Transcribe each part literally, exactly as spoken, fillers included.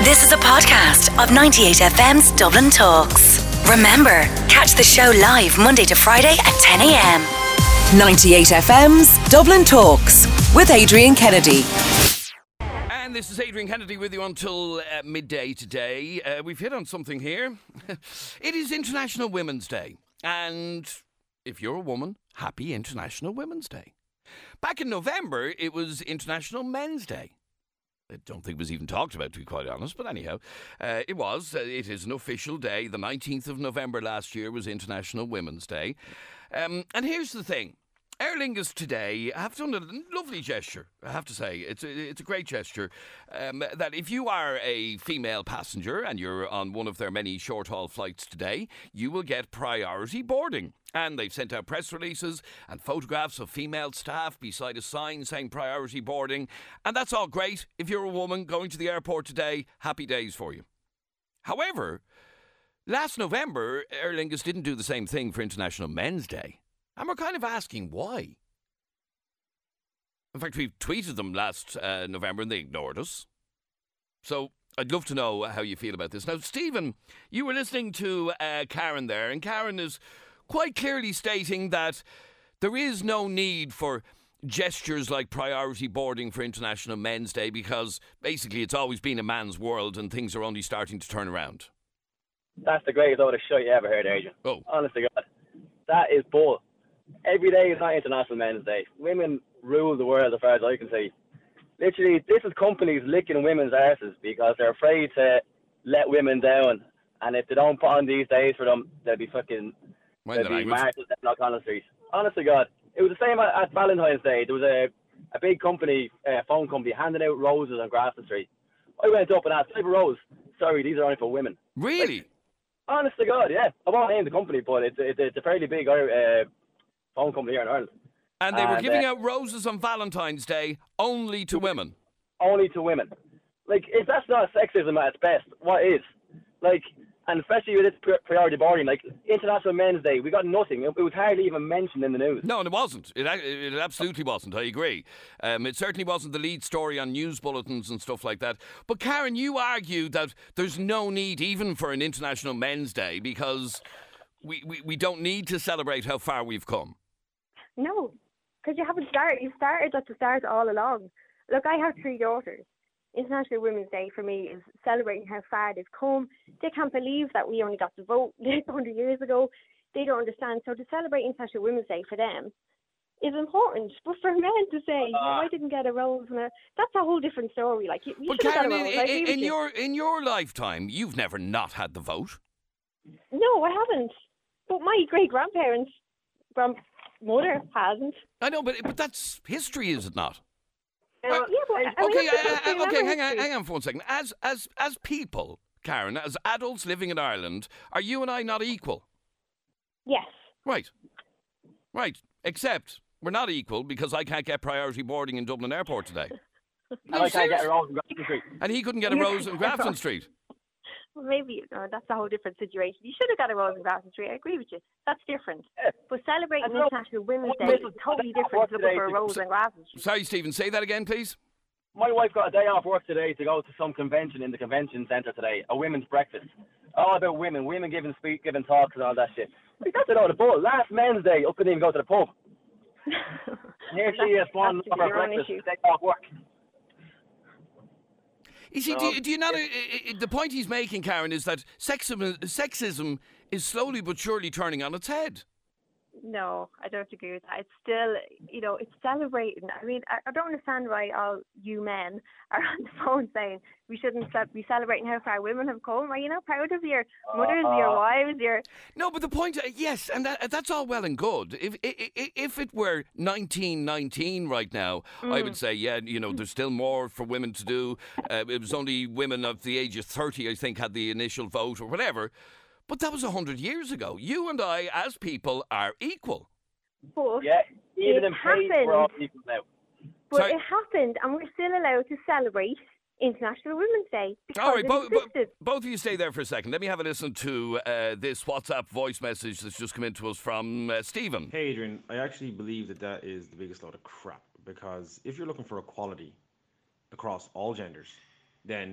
This is a podcast of ninety-eight F M's Dublin Talks. Remember, catch the show live Monday to Friday at ten a.m. ninety-eight F M's Dublin Talks with Adrian Kennedy. And this is Adrian Kennedy with you until uh, midday today. Uh, we've hit on something here. It is International Women's Day. And if you're a woman, happy International Women's Day. Back in November, it was International Men's Day. I don't think it was even talked about, to be quite honest, but anyhow, uh, it was. Uh, it is an official day. The nineteenth of November last year was International Women's Day. Um, and here's the thing. Aer Lingus today have done a lovely gesture, I have to say. It's a, it's a great gesture. Um, that if you are a female passenger and you're on one of their many short-haul flights today, you will get priority boarding. And they've sent out press releases and photographs of female staff beside a sign saying priority boarding. And that's all great. If you're a woman going to the airport today, happy days for you. However, last November, Aer Lingus didn't do the same thing for International Men's Day. And we're kind of asking why. In fact, we tweeted them last uh, November and they ignored us. So I'd love to know how you feel about this. Now, Stephen, you were listening to uh, Karen there, and Karen is quite clearly stating that there is no need for gestures like priority boarding for International Men's Day because basically it's always been a man's world and things are only starting to turn around. That's the greatest load of shit you ever heard, Adrian. Oh. Honest to God. That is bull. Every day is not International Men's Day. Women rule the world as far as I can see. Literally, this is companies licking women's arses because they're afraid to let women down. And if they don't put on these days for them, they'll be fucking... When There'd be marches at O'Connell Street. Honest to God. It was the same at, at Valentine's Day. There was a, a big company, a phone company, handing out roses on Grafton Street. I went up and asked, type of rose? Sorry, these are only for women. Really? Like, honest to God, yeah. I won't name the company, but it's, it's, it's a fairly big uh, phone company here in Ireland. And they were and, giving uh, out roses on Valentine's Day only to women? Only to women. Like, if that's not sexism at its best, what is? Like... And especially with this priority boarding, like International Men's Day, we got nothing. It was hardly even mentioned in the news. No, and it wasn't. It, it absolutely wasn't. I agree. Um, it certainly wasn't the lead story on news bulletins and stuff like that. But Karen, you argued that there's no need even for an International Men's Day because we, we, we don't need to celebrate how far we've come. No, because you haven't started. You've started at the start all along. Look, I have three daughters. International Women's Day for me is celebrating how far they've come. They can't believe that we only got to vote one hundred years ago. They don't understand. So to celebrate International Women's Day for them is important. But for men to say, uh, oh, I didn't get a rose, and a, that's a whole different story. Like, you, you but should Karen, have got a rose. in, in, in your in your lifetime, you've never not had the vote. No, I haven't. But my great grandparents, grandmother hasn't. I know, but but that's history, is it not? Uh, yeah, but, I mean, okay, uh, uh, okay, hang on, hang on for one second. As as as people, Karen, as adults living in Ireland, are you and I not equal? Yes. Right, right. Except we're not equal because I can't get priority boarding in Dublin Airport today. And I can't get a rose in Grafton Street. And he couldn't get a rose in Grafton Street. Well, maybe uh, that's a whole different situation. You should have got a rose in Grafton Street. I agree with you. That's different. Yeah. But celebrating International Women's Day is totally different to looking for a rose in Grafton Street. Sorry, Stephen, say that again, please. My wife got a day off work today to go to some convention in the convention centre today, a women's breakfast. All about women, women giving speak, giving talks and all that shit. Like, that's it all the bull. Last Men's Day, up couldn't even go to the pub. Here she is, flying off her breakfast, day off work. You see, do, do you not? Uh, uh, the point he's making, Karen, is that sexism, sexism is slowly but surely turning on its head. No, I don't agree with that. It's still, you know, it's celebrating. I mean, I, I don't understand why all you men are on the phone saying we shouldn't be celebrating how far women have come. Are you not proud of your mothers, uh, your wives, your... No, but the point, uh, yes, and that, that's all well and good. If, if if it were nineteen nineteen right now, mm. I would say, yeah, you know, there's still more for women to do. Uh, it was only women of the age of thirty, I think, had the initial vote or whatever. But that was a hundred years ago. You and I, as people, are equal. But yeah, even it in pace, we're all equal now. But Sorry. it happened, and we're still allowed to celebrate International Women's Day because all right, it bo- existed. Bo- both of you stay there for a second. Let me have a listen to uh, this WhatsApp voice message that's just come in to us from uh, Stephen. Hey, Adrian, I actually believe that that is the biggest load of crap because if you're looking for equality across all genders, then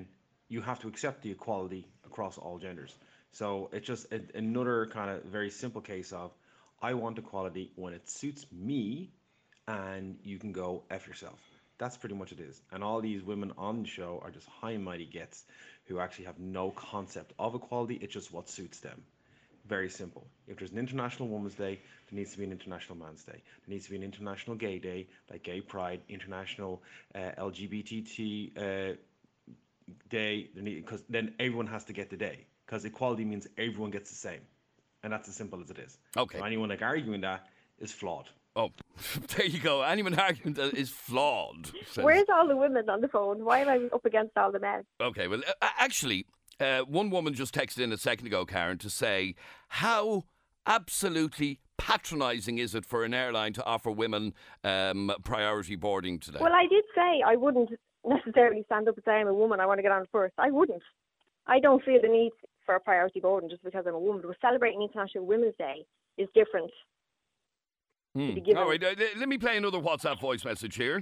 you have to accept the equality across all genders. So it's just a, another kind of very simple case of I want equality when it suits me, and you can go F yourself. That's pretty much it is. And all these women on the show are just high and mighty gets who actually have no concept of equality. It's just what suits them. Very simple. If there's an International Women's Day, there needs to be an International Man's Day. There needs to be an International Gay Day, like Gay Pride, International uh, L G B T T uh, Day, because then everyone has to get the day. Because equality means everyone gets the same. And that's as simple as it is. Okay. So anyone like arguing that is flawed. Oh, there you go. Anyone arguing that is flawed. Says. Where's all the women on the phone? Why am I up against all the men? Okay, well, uh, actually, uh, one woman just texted in a second ago, Karen, to say how absolutely patronising is it for an airline to offer women um, priority boarding today? Well, I did say I wouldn't necessarily stand up and say I'm a woman, I want to get on first. I wouldn't. I don't feel the need for a priority boarding just because I'm a woman. But celebrating International Women's Day is different. Hmm. All right, uh, let me play another WhatsApp voice message here.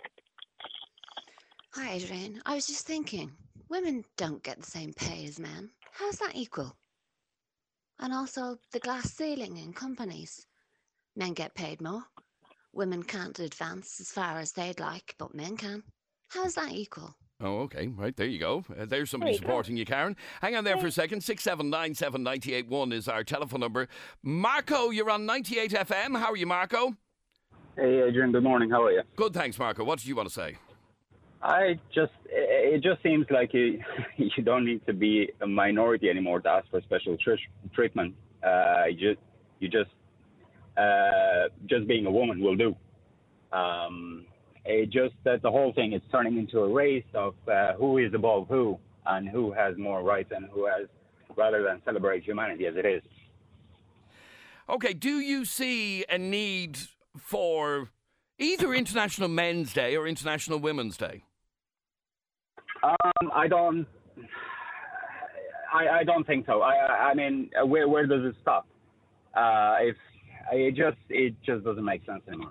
Hi, Adrian. I was just thinking, women don't get the same pay as men. How's that equal? And also the glass ceiling in companies. Men get paid more. Women can't advance as far as they'd like, but men can. How's that equal? Oh, okay. Right, there you go. Uh, there's somebody there you supporting go. you, Karen. Hang on there for a second. six seven nine seven nine eight one is our telephone number. Marco, you're on ninety-eight F M. How are you, Marco? Hey, Adrian. Good morning. How are you? Good, thanks, Marco. What did you want to say? I just, it just seems like you, you don't need to be a minority anymore to ask for special tr- treatment. Uh, you just, you just, uh, just being a woman will do. Um, It just that the whole thing is turning into a race of uh, who is above who and who has more rights and who has, rather than celebrate humanity as it is. Okay, do you see a need for either International Men's Day or International Women's Day? Um, I don't. I, I don't think so. I I mean, where where does it stop? Uh, if it just it just doesn't make sense anymore.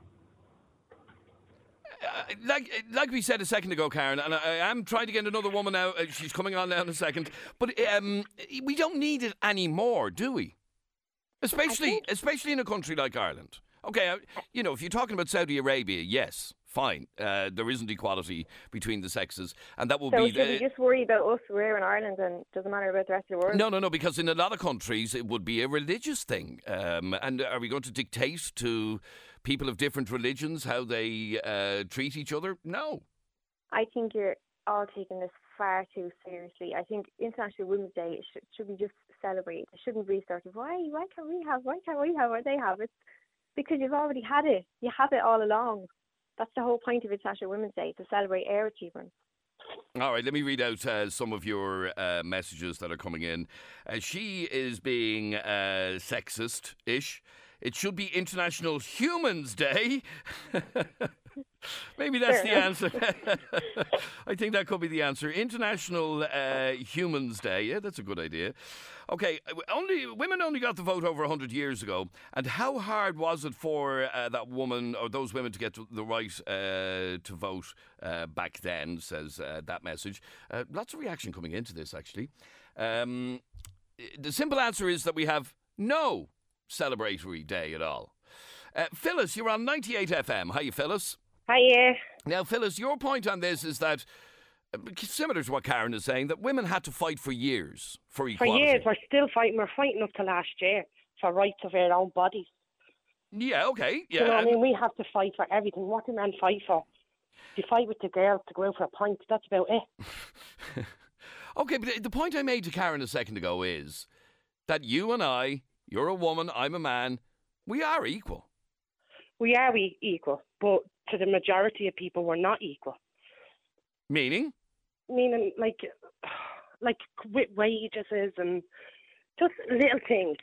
Uh, like like we said a second ago, Karen, and I, I am trying to get another woman out. Uh, she's coming on now in a second. But um, we don't need it anymore, do we? Especially especially in a country like Ireland. Okay, uh, you know, if you're talking about Saudi Arabia, yes, fine. Uh, there isn't equality between the sexes, and that will So be. should the, we just worry about us? We're in Ireland, and it doesn't matter about the rest of the world. No, no, no, because in a lot of countries it would be a religious thing. Um, and are we going to dictate to people of different religions how they uh, treat each other? No. I think you're all taking this far too seriously. I think International Women's Day should, should be just celebrated. It shouldn't be sort of, why, why can't we have, why can't we have what they have? It's because you've already had it. You have it all along. That's the whole point of International Women's Day, to celebrate air achievements. All right, let me read out uh, some of your uh, messages that are coming in. Uh, she is being uh, sexist-ish. It should be International Humans Day. Maybe that's Fair the answer. I think that could be the answer. International uh, Humans Day. Yeah, that's a good idea. Okay, only women only got the vote over one hundred years ago. And how hard was it for uh, that woman or those women to get the right uh, to vote uh, back then, says uh, that message. Uh, lots of reaction coming into this, actually. Um, the simple answer is that we have no celebratory day at all. Uh, Phyllis, you're on ninety-eight F M. Hi, Phyllis. Hiya. Now, Phyllis, your point on this is that, uh, similar to what Karen is saying, that women had to fight for years for For equality. years, we're still fighting. We're fighting up to last year for rights of our own bodies. Yeah, okay. Yeah. You know what I and- mean? We have to fight for everything. What do men fight for? You fight with the girls to go out for a pint. That's about it. Okay, but the point I made to Karen a second ago is that you and I, you're a woman, I'm a man, we are equal. We are we equal, but to the majority of people, we're not equal. Meaning? Meaning, like, like with wages and just little things.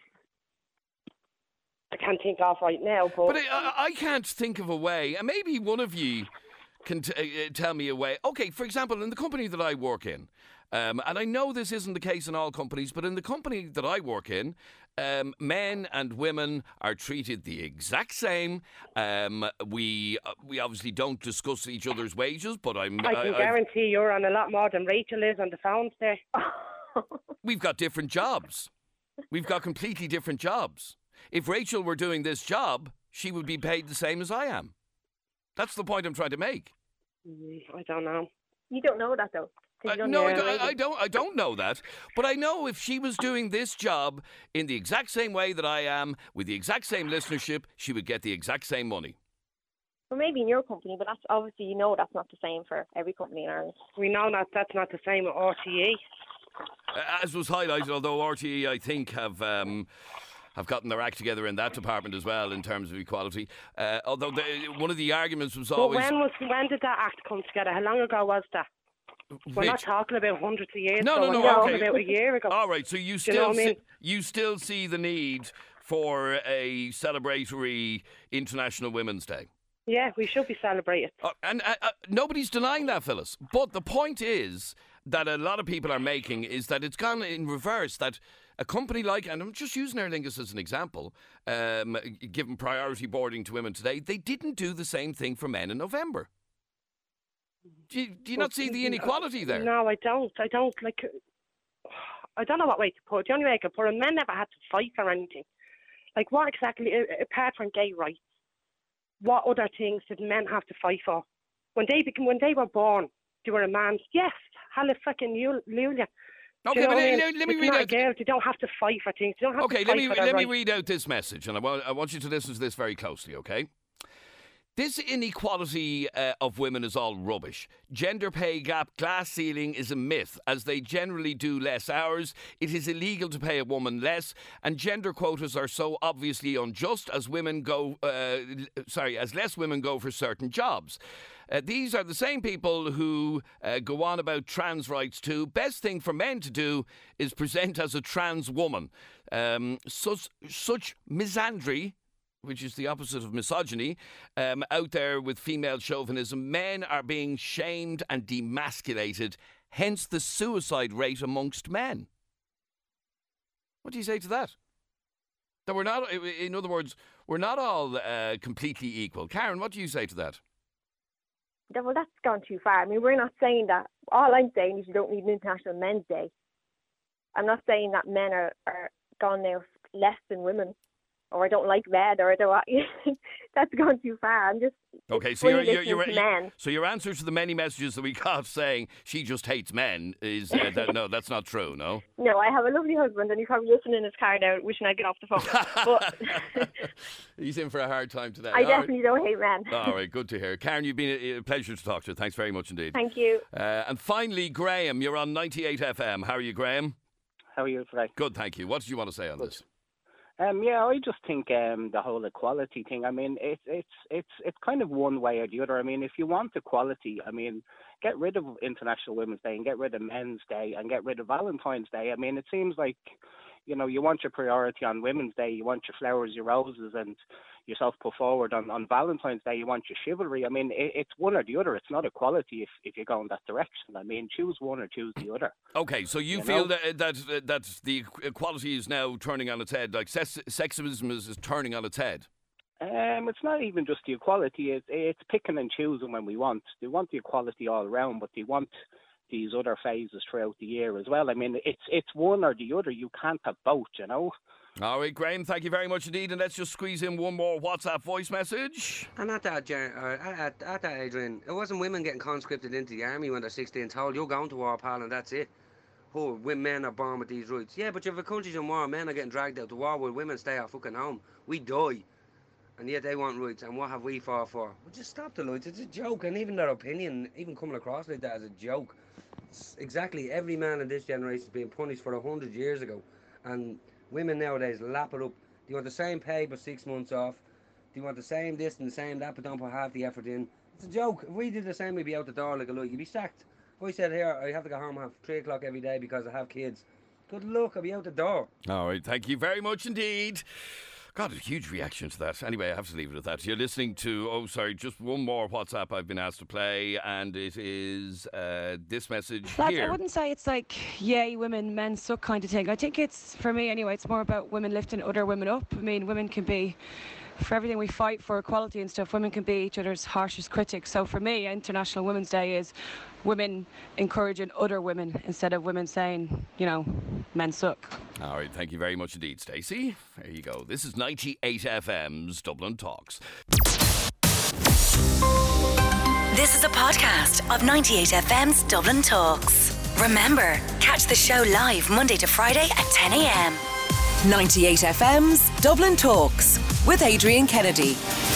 I can't think of right now, but, But I, I- I can't think of a way, and maybe one of you can t- uh, tell me a way. Okay, for example, in the company that I work in, um, and I know this isn't the case in all companies, but in the company that I work in, Um, men and women are treated the exact same. Um, we uh, we obviously don't discuss each other's wages, but I'm. I can I, guarantee you're on a lot more than Rachel is on the phones there. We've got different jobs. We've got completely different jobs. If Rachel were doing this job, she would be paid the same as I am. That's the point I'm trying to make. Mm, I don't know. You don't know that though. 'cause Uh, you don't no, know I, the don't- I, wages. I don't. I don't know that, but I know if she was doing this job in the exact same way that I am, with the exact same listenership, she would get the exact same money. Well, maybe in your company, but that's obviously you know that's not the same for every company in Ireland. We know that that's not the same with R T E. Uh, As was highlighted, although R T E, I think, have um, have gotten their act together in that department as well in terms of equality. Uh, although the, one of the arguments was But always when was when did that act come together? How long ago was that? We're not which- talking about hundreds of years No, ago. no, no, We're talking okay. about a year ago. All right, so you Do still you know what I mean? see, you still see the need for a celebratory International Women's Day. Yeah, we should be celebrated. Uh, and uh, uh, nobody's denying that, Phyllis. But the point is that a lot of people are making is that it's gone in reverse. That a company like, and I'm just using Aer Lingus as an example, um, given priority boarding to women today, they didn't do the same thing for men in November. Do you, do you not see the inequality there? No, I don't. I don't like. I don't know what way to put it. The only way I could put it, men never had to fight for anything. Like what exactly, a- apart from gay rights, what other things did men have to fight for? When they became, when they were born, they were a man. Yes, hallelujah. Okay, but let, let, let me it's read not a out. girl. They don't have to fight for things. They don't have Okay, to let fight me for their let me rights. read out this message, and I want I want you to listen to this very closely. Okay. This inequality uh, of women is all rubbish. Gender pay gap, glass ceiling is a myth, as they generally do less hours. It is illegal to pay a woman less, and gender quotas are so obviously unjust as women go. Uh, sorry, as less women go for certain jobs. Uh, these are the same people who uh, go on about trans rights too. Best thing for men to do is present as a trans woman. Um, such such misandry, which is the opposite of misogyny, um, out there with female chauvinism. Men are being shamed and demasculated, hence the suicide rate amongst men. What do you say to that? That we're not, in other words, we're not all uh, completely equal. Karen, what do you say to that? Yeah, well, that's gone too far. I mean, we're not saying that. All I'm saying is you don't need an International Men's Day. I'm not saying that men are, are gone now less than women, or I don't like red, or I don't. That's gone too far. I'm just Okay, so you're, fully you're, you're, listening to men. so your answer to the many messages that we got saying she just hates men is uh, that no, that's not true. No. No, I have a lovely husband, and he's probably listening in his car now, wishing I'd get off the phone. But He's in for a hard time today. I All right. definitely don't hate men. All right, good to hear. Karen, you've been a, a pleasure to talk to. Thanks very much indeed. Thank you. Uh, and finally, Graham, you're on ninety-eight F M. How are you, Graham? How are you today? Good, thank you. What did you want to say on this? Um, yeah, I just think um, the whole equality thing. I mean, it's it's it's it's kind of one way or the other. I mean, if you want equality, I mean, get rid of International Women's Day and get rid of Men's Day and get rid of Valentine's Day. I mean, it seems like, you know, you want your priority on Women's Day, you want your flowers, your roses, and yourself put forward on, on Valentine's Day, you want your chivalry. I mean, it, it's one or the other. It's not equality if, if you go in that direction. I mean, choose one or choose the other. Okay, so you, You feel know? that, that that the equality is now turning on its head, like sex, sexism is, is turning on its head. Um, it's not even just the equality. It's, it's picking and choosing when we want. They want the equality all around, but they want these other phases throughout the year as well. I mean, it's it's one or the other. You can't have both, you know. All right, Graham, thank you very much indeed. And let's just squeeze in one more WhatsApp voice message. And at that, Jan- uh, at, at that, Adrian, it wasn't women getting conscripted into the army when they're sixteen, told you're going to war, pal, and that's it. Oh, when men are born with these rights. Yeah, but if a country's in war, men are getting dragged out to war while women stay at fucking home. We die. And yet they want rights, and what have we fought for? Well, just stop the lights. It's a joke, and even their opinion, even coming across like that, is a joke. It's exactly every man in this generation is being punished for a hundred years ago, and women nowadays lap it up. Do you want the same pay but six months off? Do you want the same this and the same that but don't put half the effort in? It's a joke. If we did the same, we'd be out the door like a lot. You'd be sacked. If I said here, I have to go home at three o'clock every day because I have kids. Good luck, I'll be out the door. All right, thank you very much indeed. God, a huge reaction to that. Anyway, I have to leave it at that. You're listening to, oh, sorry, just one more WhatsApp I've been asked to play, and it is uh, this message Lads, here. I wouldn't say it's like, yay, women, men suck kind of thing. I think it's, for me anyway, it's more about women lifting other women up. I mean, women can be, for everything we fight for equality and stuff, women can be each other's harshest critics. So for me, International Women's Day is women encouraging other women instead of women saying, you know, men suck. All right, thank you very much indeed, Stacey. There you go. This is ninety-eight F M's Dublin Talks. This is a podcast of ninety-eight F M's Dublin Talks. Remember, catch the show live Monday to Friday at ten a m. ninety-eight F M's Dublin Talks with Adrian Kennedy.